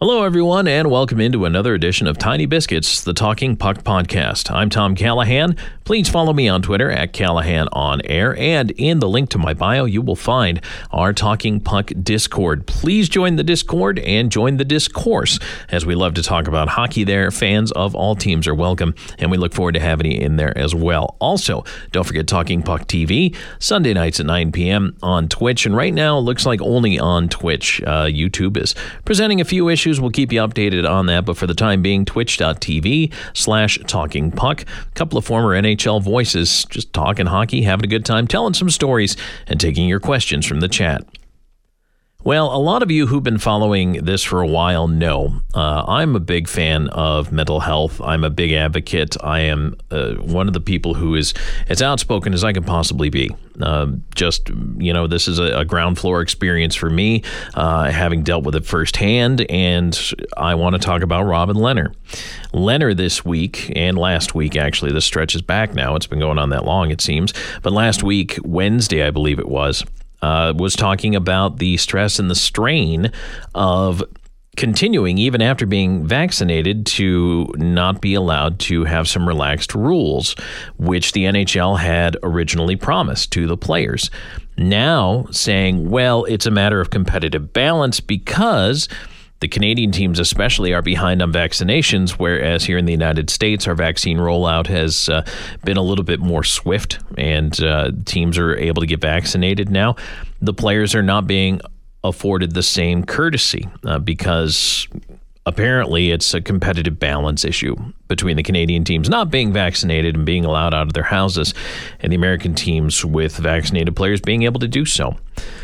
Hello, everyone, and welcome into another edition of Tiny Biscuits, the Talking Puck podcast. I'm Tom Callahan. Please follow me on Twitter at Callahan On Air, and in the link to my bio, you will find our Talking Puck Discord. Please join the Discord and join the discourse, as we love to talk about hockey there. Fans of all teams are welcome, and we look forward to having you in there as well. Also, don't forget Talking Puck TV, Sunday nights at 9 p.m. on Twitch, and right now it looks like only on Twitch. YouTube is presenting a few issues. We'll keep you updated on that, but for the time being, twitch.tv/talkingpuck. A couple of former NHL voices just talking hockey, having a good time, telling some stories, and taking your questions from the chat. Well, a lot of you who've been following this for a while know I'm a big fan of mental health. I'm a big advocate. I am one of the people who is as outspoken as I can possibly be. This is a ground floor experience for me, having dealt with it firsthand, and I want to talk about Robin Lehner. Lehner this week, and last week, actually, this stretches back now. It's been going on that long, it seems. But last week, Wednesday, I believe it was talking about the stress and the strain of continuing, even after being vaccinated, to not be allowed to have some relaxed rules, which the NHL had originally promised to the players. Now saying, well, it's a matter of competitive balance because the Canadian teams especially are behind on vaccinations, whereas here in the United States, our vaccine rollout has been a little bit more swift, and teams are able to get vaccinated now. The players are not being afforded the same courtesy because apparently it's a competitive balance issue between the Canadian teams not being vaccinated and being allowed out of their houses, and the American teams with vaccinated players being able to do so.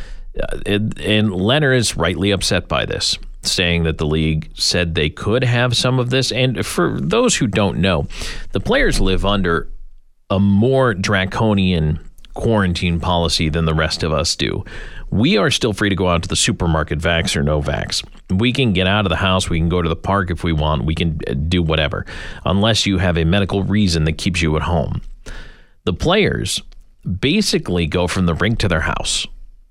And Lehner is rightly upset by this, saying that the league said they could have some of this. And for those who don't know, the players live under a more draconian quarantine policy than the rest of us do. We are still free to go out to the supermarket, vax or no vax. We can get out of the house. We can go to the park if we want. We can do whatever, unless you have a medical reason that keeps you at home. The players basically go from the rink to their house,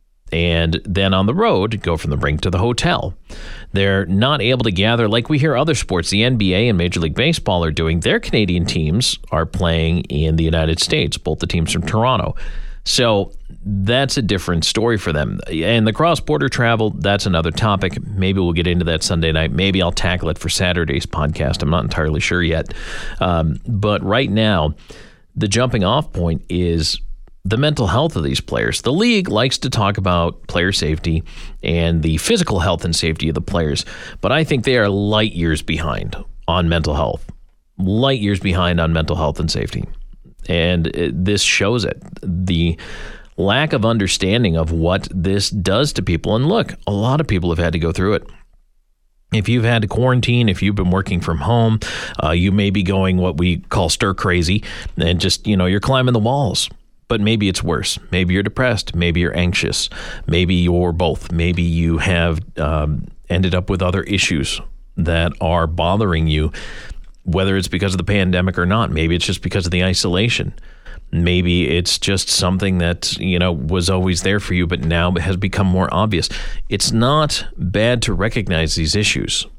and then on the road, go from the rink to the hotel. They're not able to gather like we hear other sports. The NBA and Major League Baseball are doing. Their Canadian teams are playing in the United States, both the teams from Toronto. So that's a different story for them. And the cross-border travel, that's another topic. Maybe we'll get into that Sunday night. Maybe I'll tackle it for Saturday's podcast. I'm not entirely sure yet. But right now, the jumping off point is the mental health of these players. The league likes to talk about player safety and the physical health and safety of the players, but I think they are light years behind on mental health. Light years behind on mental health and safety. And this shows it. The lack of understanding of what this does to people. And look, a lot of people have had to go through it. If you've had to quarantine, if you've been working from home, you may be going what we call stir crazy and just, you're climbing the walls. But maybe it's worse. Maybe you're depressed. Maybe you're anxious. Maybe you're both. Maybe you have ended up with other issues that are bothering you, whether it's because of the pandemic or not. Maybe it's just because of the isolation. Maybe it's just something that, was always there for you, but now has become more obvious. It's not bad to recognize these issues.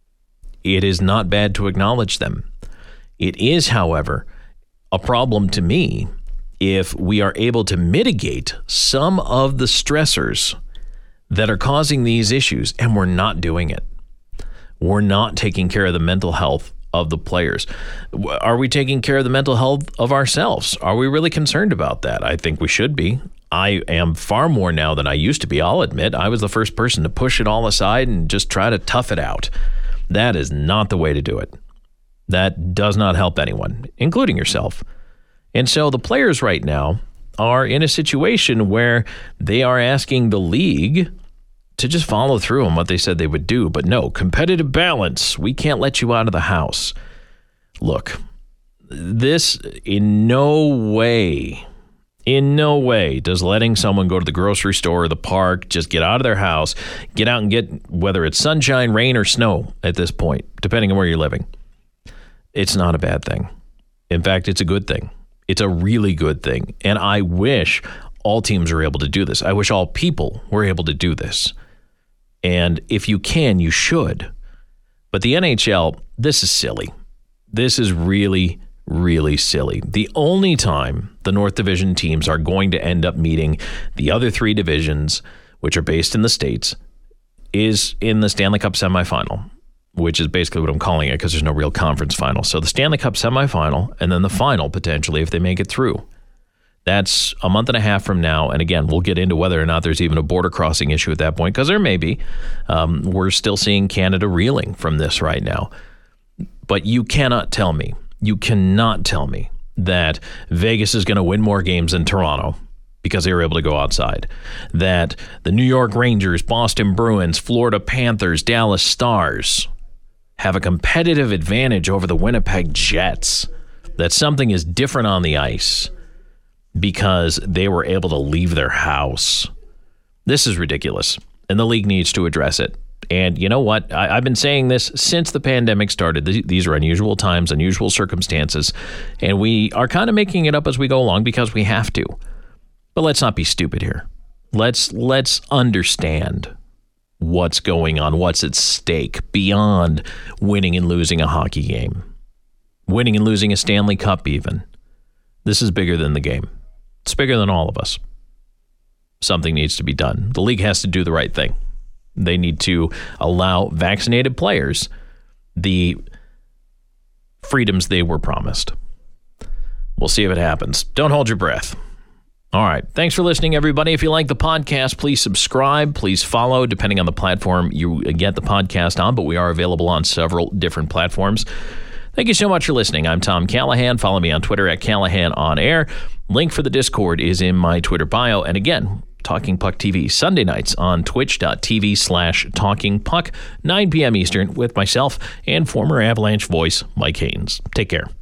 It is not bad to acknowledge them. It is, however, a problem to me if we are able to mitigate some of the stressors that are causing these issues, and we're not doing it. We're not taking care of the mental health of the players. Are we taking care of the mental health of ourselves? Are we really concerned about that? I think we should be. I am far more now than I used to be. I'll admit I was the first person to push it all aside and just try to tough it out. That is not the way to do it. That does not help anyone, including yourself. And so the players right now are in a situation where they are asking the league to just follow through on what they said they would do. But no, competitive balance. We can't let you out of the house. Look, this in no way does letting someone go to the grocery store or the park, just get out of their house, get out and get, whether it's sunshine, rain, or snow at this point, depending on where you're living. It's not a bad thing. In fact, it's a good thing. It's a really good thing. And I wish all teams were able to do this. I wish all people were able to do this. And if you can, you should. But the NHL, this is silly. This is really, really silly. The only time the North Division teams are going to end up meeting the other three divisions, which are based in the States, is in the Stanley Cup semifinal, which is basically what I'm calling it because there's no real conference final. So the Stanley Cup semifinal and then the final, potentially, if they make it through. That's a month and a half from now. And again, we'll get into whether or not there's even a border crossing issue at that point, because there may be. We're still seeing Canada reeling from this right now. But you cannot tell me that Vegas is going to win more games than Toronto because they were able to go outside. That the New York Rangers, Boston Bruins, Florida Panthers, Dallas Stars have a competitive advantage over the Winnipeg Jets. That something is different on the ice because they were able to leave their house. This is ridiculous, and the league needs to address it. And you know what? I've been saying this since the pandemic started. These are unusual times, unusual circumstances, and we are kind of making it up as we go along because we have to. But let's not be stupid here. Let's understand what's going on, what's at stake beyond winning and losing a hockey game, winning and losing a Stanley Cup even. This is bigger than the game. It's bigger than all of us. Something needs to be done. The league has to do the right thing. They need to allow vaccinated players the freedoms they were promised. We'll see if it happens. Don't hold your breath. All right. Thanks for listening, everybody. If you like the podcast, please subscribe. Please follow, depending on the platform you get the podcast on, but we are available on several different platforms. Thank you so much for listening. I'm Tom Callahan. Follow me on Twitter at CallahanOnAir. Link for the Discord is in my Twitter bio. And again, Talking Puck TV, Sunday nights on twitch.tv/TalkingPuck, 9 p.m. Eastern, with myself and former Avalanche voice Mike Haynes. Take care.